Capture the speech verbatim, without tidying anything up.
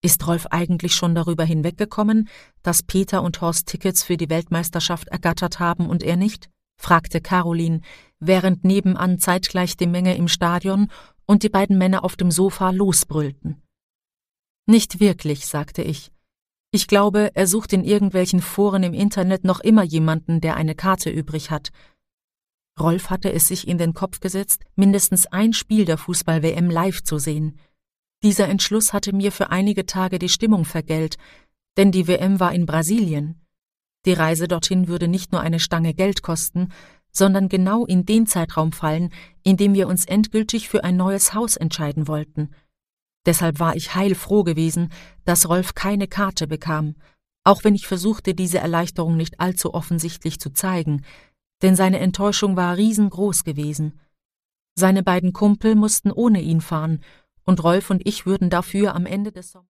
Ist Rolf eigentlich schon darüber hinweggekommen, dass Peter und Horst Tickets für die Weltmeisterschaft ergattert haben und er nicht?, fragte Caroline, während nebenan zeitgleich die Menge im Stadion und die beiden Männer auf dem Sofa losbrüllten. »Nicht wirklich«, sagte ich. »Ich glaube, er sucht in irgendwelchen Foren im Internet noch immer jemanden, der eine Karte übrig hat.« Rolf hatte es sich in den Kopf gesetzt, mindestens ein Spiel der Fußball-W M live zu sehen. Dieser Entschluss hatte mir für einige Tage die Stimmung vergällt, denn die W M war in Brasilien. Die Reise dorthin würde nicht nur eine Stange Geld kosten, sondern genau in den Zeitraum fallen, in dem wir uns endgültig für ein neues Haus entscheiden wollten. Deshalb war ich heilfroh gewesen, dass Rolf keine Karte bekam, auch wenn ich versuchte, diese Erleichterung nicht allzu offensichtlich zu zeigen, denn seine Enttäuschung war riesengroß gewesen. Seine beiden Kumpel mussten ohne ihn fahren, und Rolf und ich würden dafür am Ende des Sommers